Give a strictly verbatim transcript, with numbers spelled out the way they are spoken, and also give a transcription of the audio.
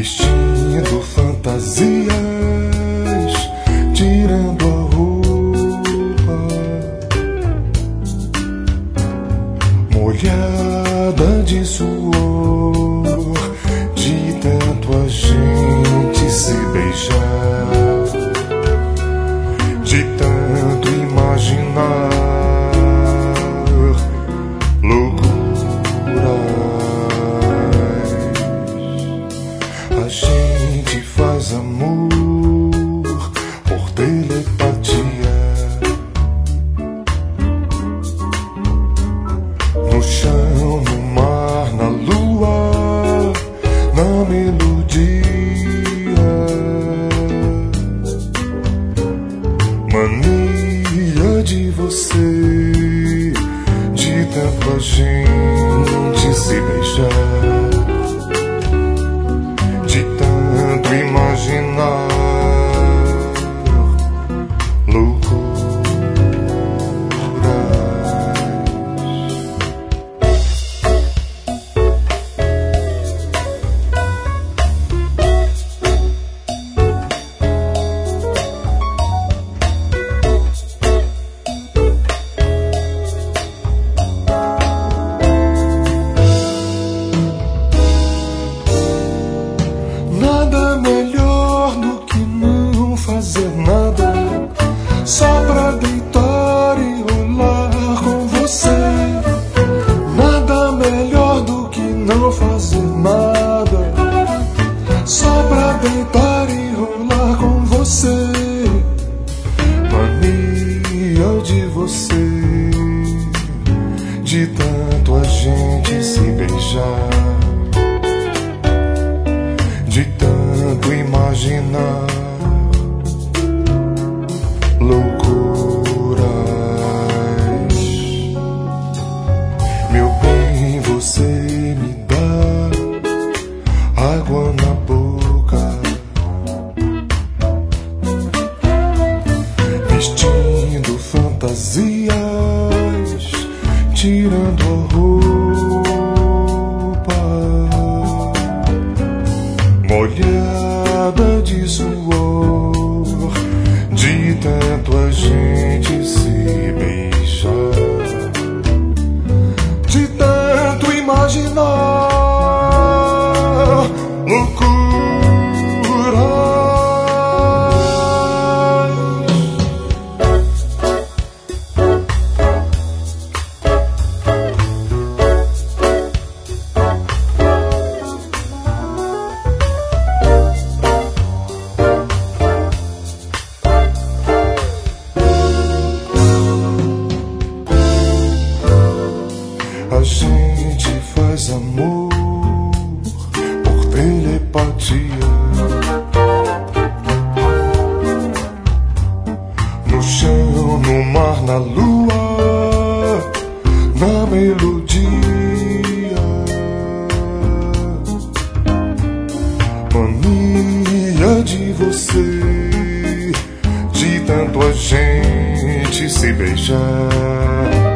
vestindo fantasias, tirando a roupa, molhada de suor, de tanto a gente se beijar, de tanto imaginar loucuras. A gente faz amor por telepatia, no chão, no mar, na lua, na melodia. Mania de você, de tanto a gente se beijar, de tanto imaginar loucuras. Nada melhor do que não fazer nada, só pra deitar e rolar com você. Nada melhor do que não fazer nada, só pra deitar e rolar com você. Mania de você, de tanto a gente se beijar, de tanto imaginar loucuras. Meu bem, você me dá água na boca, vestindo fantasias, tirando a roupa, molhada de suor, de tanto a gente se beijar, de tanto imaginar loucuras. A gente faz amor por telepatia, no chão, no mar, na lua, na melodia. Mania de você, de tanto a gente se beijar,